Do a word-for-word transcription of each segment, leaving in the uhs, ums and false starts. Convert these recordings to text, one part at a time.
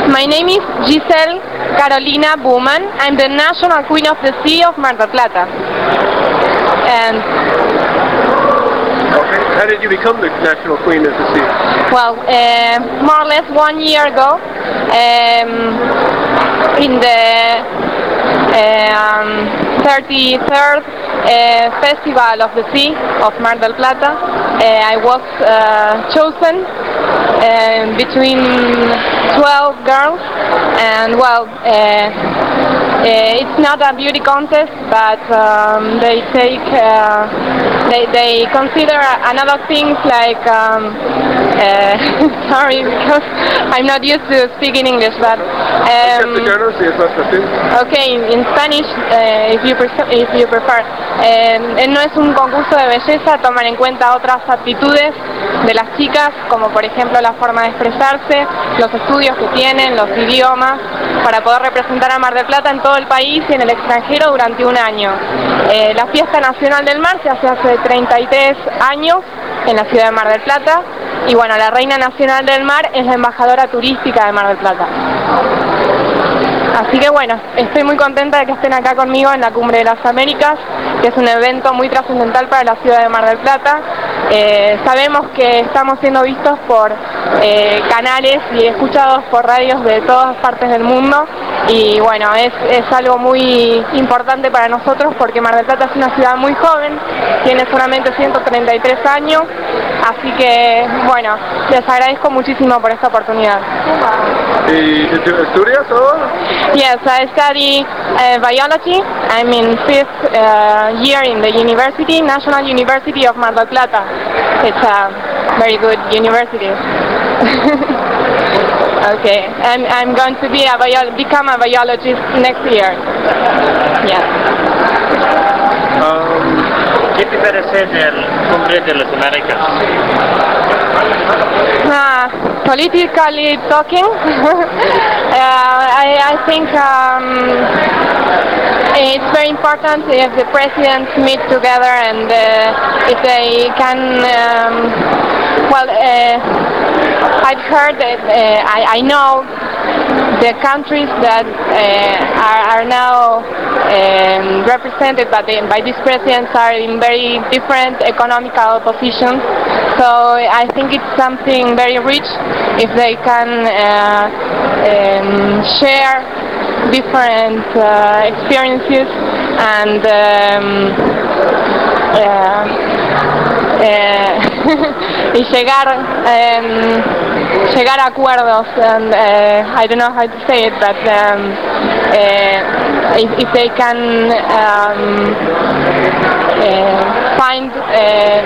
My name is Giselle Carolina Buman. I'm the National Queen of the Sea of Mar del Plata. And okay. How did you become the National Queen of the Sea? Well, uh, more or less one year ago, um, in the um, thirty-third uh, Festival of the Sea of Mar del Plata, uh, I was uh, chosen uh, between twelve girls, and well, uh, uh, it's not a beauty contest, but um, they take, uh, they, they consider another things like, um, uh, sorry, because I'm not used to speaking English, but um, okay, in, in Spanish, uh, if you prefer, if you prefer, eh, no es un concurso de belleza, toman en cuenta otras aptitudes de las chicas, como por ejemplo la forma de expresarse, los estudios que tienen, los idiomas, para poder representar a Mar del Plata en todo el país y en el extranjero durante un año. Eh, la Fiesta Nacional del Mar se hace hace treinta y tres años en la ciudad de Mar del Plata, y bueno, la Reina Nacional del Mar es la embajadora turística de Mar del Plata. Así que bueno, estoy muy contenta de que estén acá conmigo en la Cumbre de las Américas, que es un evento muy trascendental para la ciudad de Mar del Plata. Eh, sabemos que estamos siendo vistos por eh, canales y escuchados por radios de todas partes del mundo, y bueno, es, es algo muy importante para nosotros porque Mar del Plata es una ciudad muy joven, tiene solamente ciento treinta y tres años, así que bueno, les agradezco muchísimo por esta oportunidad. ¿Y estudias todo? Yes, I study uh, biology. I'm in fifth uh, year in the university, National University of Mar del Plata. It's a very good university. Okay, I'm, I'm going to be a bio become a biologist next year. Yeah. Um, ¿Qué te parece del Cumbre de las Américas? Uh, politically talking, uh, I, I think um, it's very important if the presidents meet together and uh, if they can, um, well, uh, I've heard that, uh, I, I know the countries that uh, are, are now um, represented by, the, by these presidents are in very different economical positions. So I think it's something very rich if they can uh, um, share different uh, experiences and um, uh, uh, y llegar um, llegar a acuerdos, and uh, I don't know how to say it, but um, uh, if, if they can um, uh, find uh,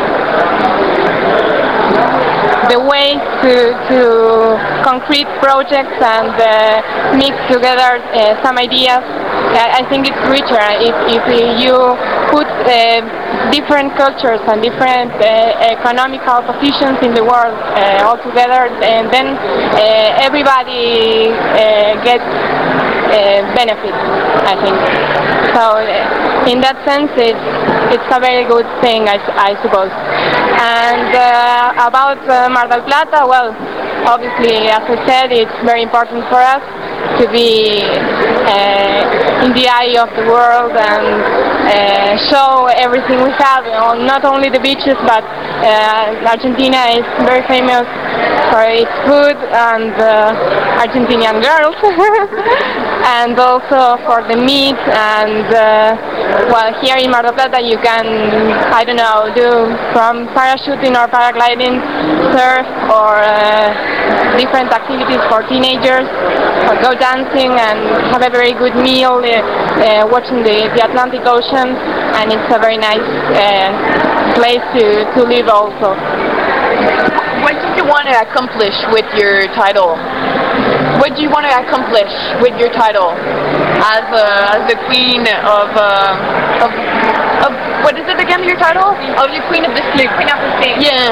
the way to, to concrete projects and uh, mix together uh, some ideas. I think it's richer if, if you put uh, different cultures and different uh, economical positions in the world uh, all together, and then uh, everybody uh, gets uh, benefits, I think. So uh, in that sense, it's, it's a very good thing, I, I suppose. And uh, about uh, Mar del Plata, well, obviously, as I said, it's very important for us to be uh, in the eye of the world and uh, show everything we have, you know, not only the beaches, but uh, Argentina is very famous for its food and uh, Argentinian girls, and also for the meat, and uh, well, here in Mar del Plata you can, I don't know, do from parachuting or paragliding, surf, or uh, different activities for teenagers, or go dancing and have a very good meal uh, uh, watching the, the Atlantic Ocean, and it's a very nice uh, place to, to live also. What did you want to accomplish with your title? What do you want to accomplish with your title as, uh, as the queen of, uh, of, of, what is it again, your title? Of the queen of the sea. Queen of the sea. Yeah.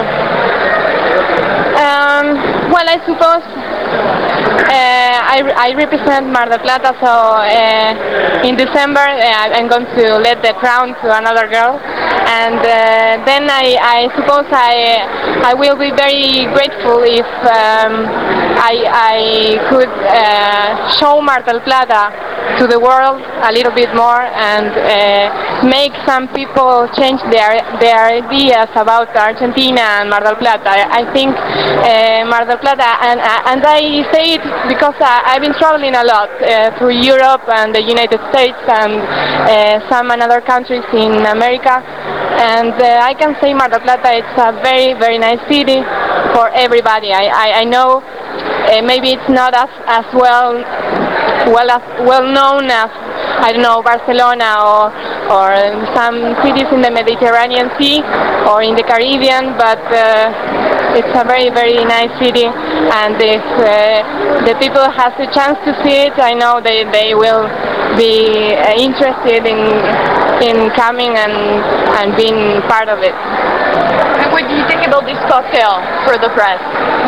Um, well, I suppose uh, I, I represent Mar del Plata, so uh, in December uh, I'm going to let the crown to another girl, and uh, then I, I suppose I I will be very grateful if um, I I could uh, show Mar del Plata to the world a little bit more and uh, make some people change their their ideas about Argentina and Mar del Plata. I, I think uh, Mar del Plata, and and I say it because I, I've been traveling a lot uh, through Europe and the United States and uh, some other countries in America, and uh, I can say Mar del Plata it's a very very nice city for everybody. I I, I know uh, maybe it's not as as well well as well known as I don't know Barcelona or or some cities in the Mediterranean Sea or in the Caribbean, but uh, it's a very very nice city, and if uh, the people has the chance to see it, I know they they will be uh, interested in in coming and and being part of it. And what do you think about this cocktail for the press?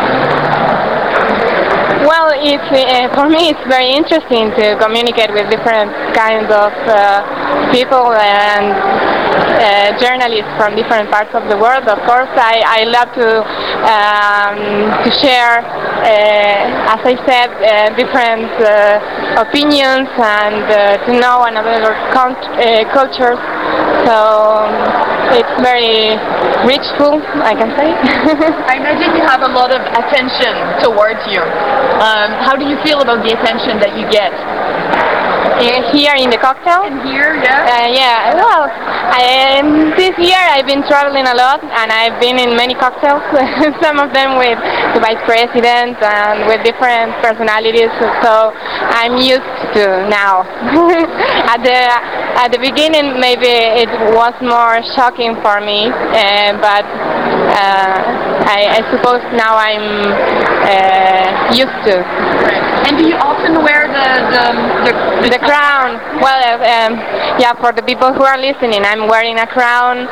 Well, it's, uh, for me it's very interesting to communicate with different kinds of uh, people and uh, journalists from different parts of the world. Of course, I, I love to um, to share, uh, as I said, uh, different uh, opinions and uh, to know another con- uh, cultures. So it's very richful, I can say. I imagine you have a lot of attention towards you. Um, how do you feel about the attention that you get? Uh, here in the cocktail? In here, yeah? Uh, yeah, well, I, um, this year I've been traveling a lot and I've been in many cocktails, some of them with the vice president and with different personalities, so I'm used to now. at the at the beginning maybe it was more shocking for me, uh, but uh, I, I suppose now I'm uh, used to. And do you often wear the the, the, the crown? Well, uh, um, yeah, for the people who are listening, I'm wearing a crown.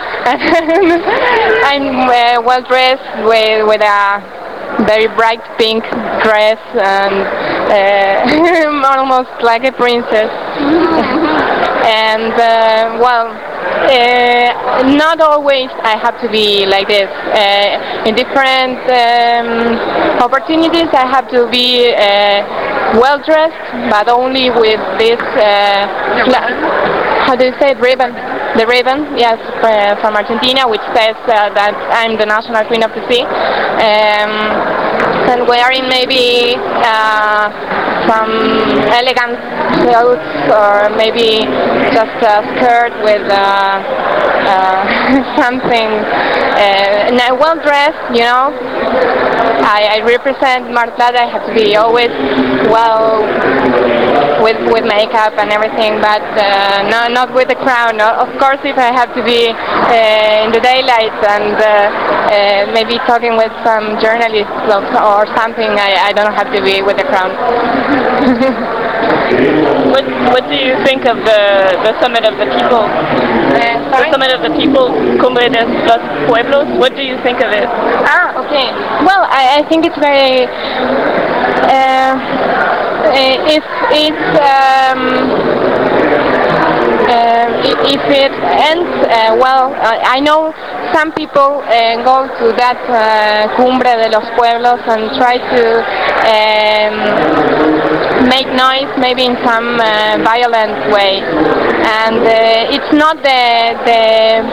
I'm uh, well dressed with with a very bright pink dress and uh, almost like a princess. And uh, well, uh, not always I have to be like this. Uh, in different um, opportunities I have to be uh, well dressed, but only with this uh, how do you say it, ribbon? The ribbon, yes, uh, from Argentina, which says uh, that I'm the national queen of the sea. Um, and wearing maybe uh, some elegant clothes or maybe just a skirt with uh, uh, something uh, well dressed, you know. I, I represent Mar del Plata. I have to be always well with with makeup and everything, but uh, no, not with the crown. Of course, if I have to be uh, in the daylight and uh, uh, maybe talking with some journalists or something, I, I don't have to be with the crown. What What do you think of the the summit of the people? Uh, the summit of the people, Cumbre de los Pueblos. What do you think of it? Ah, okay. Well, I, I think it's very. Uh, if it's um, uh, if it ends uh, well, I know some people uh, go to that uh, Cumbre de los Pueblos and try to um, make noise, maybe in some uh, violent way, and uh, it's not the the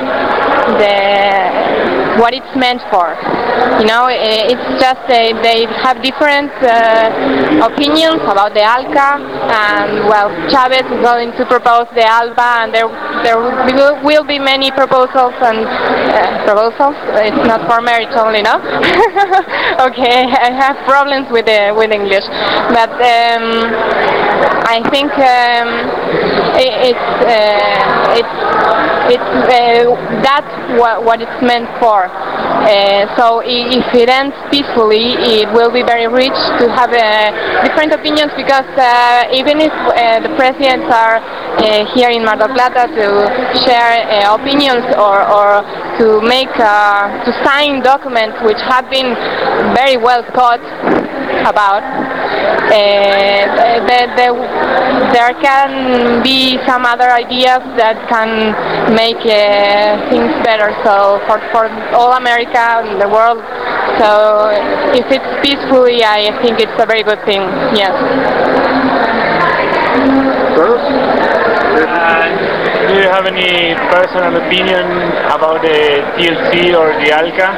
the what it's meant for. You know, it's just they, they have different uh, opinions about the ALCA, and well, Chavez is going to propose the ALBA, and there there will, will be many proposals and uh, proposals. It's not for marriage only, no? Okay, I have problems with the with English, but um, I think um, it, it's uh, it's it's uh, that's what what it's meant for. Uh, so if it ends peacefully, it will be very rich to have uh, different opinions, because uh, even if uh, the presidents are uh, here in Mar del Plata to share uh, opinions or, or to make uh, to sign documents which have been very well thought, about. Uh, the, the, there can be some other ideas that can make uh, things better. So for for all America and the world. So if it's peacefully, I think it's a very good thing. Yes. Carlos? Uh, do you have any personal opinion about the T L C or the ALCA?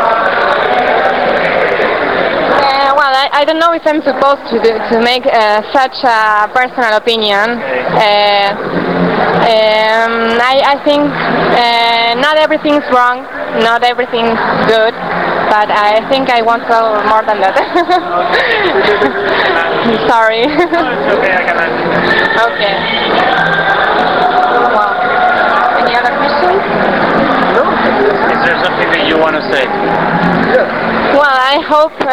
Uh, well, I, I don't know if I'm supposed to do, to make uh, such a personal opinion. Uh, um, I, I think uh, not everything's wrong, not everything's good, but I think I won't go more than that. Sorry. It's okay, I can answer. Okay. Well, any other questions? No? Is there something that you want to say? Yeah. Well, I hope uh,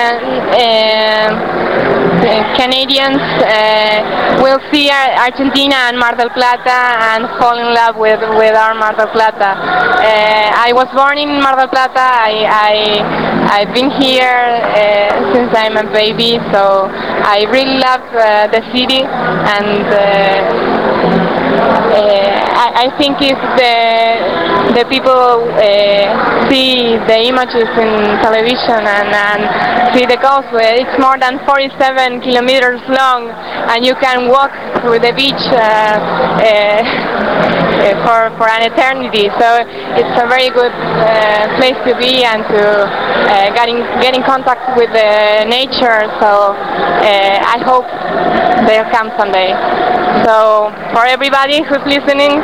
uh, Canadians uh, will see Argentina and Mar del Plata and fall in love with, with our Mar del Plata. Uh, I was born in Mar del Plata. I, I, I've been here uh, since I'm a baby, so I really love uh, the city, and uh, Uh, I, I think if the the people uh, see the images in television and, and see the causeway, it's more than forty-seven kilometers long, and you can walk through the beach uh, uh, for for an eternity. So it's a very good uh, place to be and to uh, get in get in contact with the nature. So uh, I hope they'll come someday. So for everybody who's listening,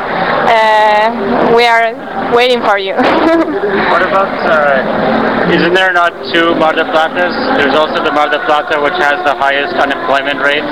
uh, we are waiting for you. What about, uh, isn't there not two Mar del Platas? There's also the Mar del Plata, which has the highest unemployment rates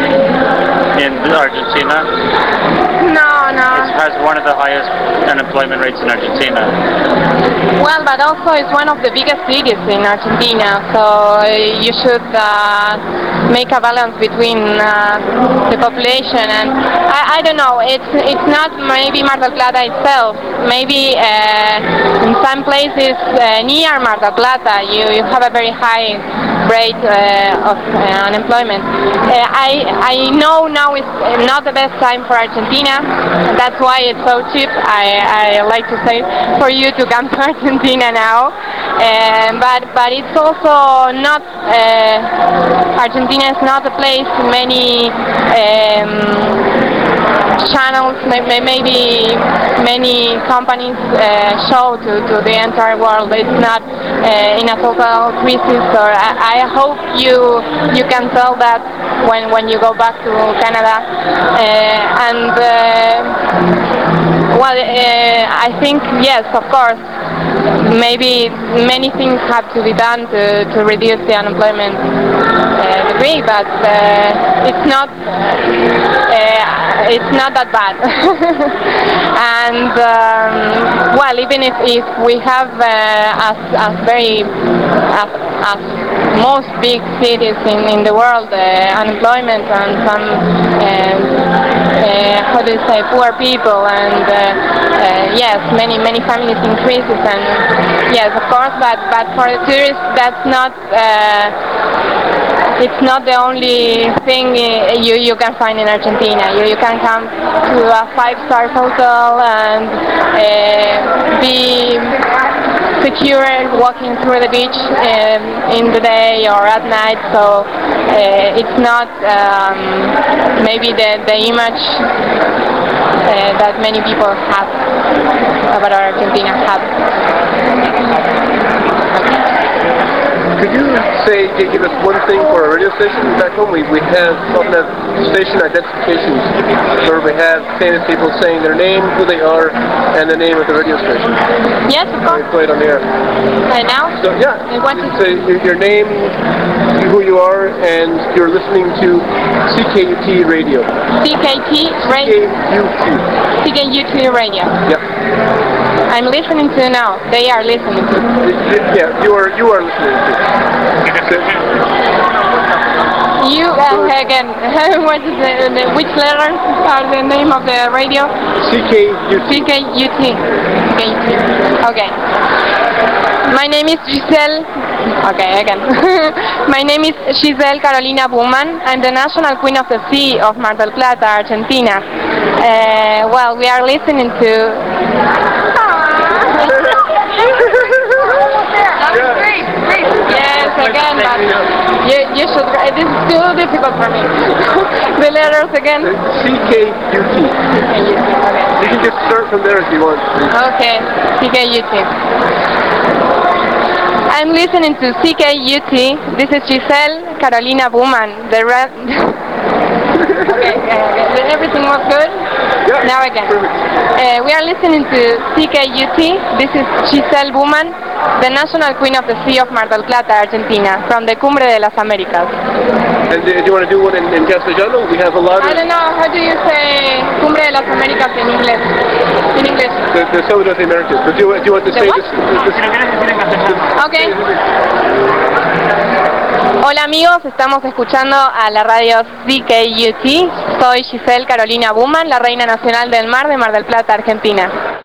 in Argentina. No, no. It has one of the highest unemployment rates in Argentina. Well, but also it's one of the biggest cities in Argentina, so uh, you should uh, make a balance between uh, the population and I, I don't know. It's it's not maybe Mar del Plata itself. Maybe uh, in some places uh, near Mar del Plata, you, you have a very high rate uh, of uh, unemployment. Uh, I I know now is not the best time for Argentina. That's why it's so cheap. I, I like to say for you to come to Argentina now. Um, but but it's also not. Uh, Argentina is not a place many. Um, channels, maybe many companies uh, show to, to the entire world. It's not uh, in a total crisis, or I, I hope you you can tell that when, when you go back to Canada. Uh, and uh, well, uh, I think yes, of course, maybe many things have to be done to, to reduce the unemployment uh, degree, but uh, it's not uh, it's not that bad. And um, well, even if, if we have uh, as, as very as, as most big cities in, in the world uh, unemployment and some um, uh, how do you say poor people and uh, uh, yes, many many families increases, and yes, of course, but but for the tourists that's not uh, it's not the only thing you, you can find in Argentina. You, you can come to a five-star hotel and uh, be secure walking through the beach um, in the day or at night. So uh, it's not um, maybe the, the image uh, that many people have about Argentina have. Could you say, give us one thing for a radio station? Back home we, we have often have station identifications where we have famous people saying their name, who they are, and the name of the radio station. Yes, of course. We play it on the air. Uh, now? So yeah, What is say your name, who you are, and you're listening to C K U T Radio. C K T Radio. C K U T. C K U T Radio. Yeah. I'm listening to now. They are listening to. Yeah, you are you are listening to. You uh, again. What is the, the which letters are the name of the radio? C K U T. C K U T. C K U T. Okay. My name is Giselle. Okay, again. My name is Giselle Carolina Buhmann. I'm the National Queen of the Sea of Mar del Plata, Argentina. Uh, well, we are listening to... Great, great. Yes, again, but you, you should... This is too difficult for me. The letters again. C K U T. You can just start from there if you want. Okay, C K U T. I'm listening to C K U T. This is Giselle Carolina Buhmann. The red. Okay, okay, everything was good. Yeah, Now again. perfect. Uh, we are listening to C K U T. This is Giselle Buhmann, the National Queen of the Sea of Mar del Plata, Argentina, from the Cumbre de las Américas. And uh, do you want to do one in, in Castellano? We have a lot of... I don't know, how do you say Cumbre de las Américas in English? In English. The, the Summit of the Americas. But do you, do you want to The say what? this? this Okay. Hola amigos, estamos escuchando a la radio C K U T. Soy Giselle Carolina Buhmann, la reina nacional del mar de Mar del Plata, Argentina.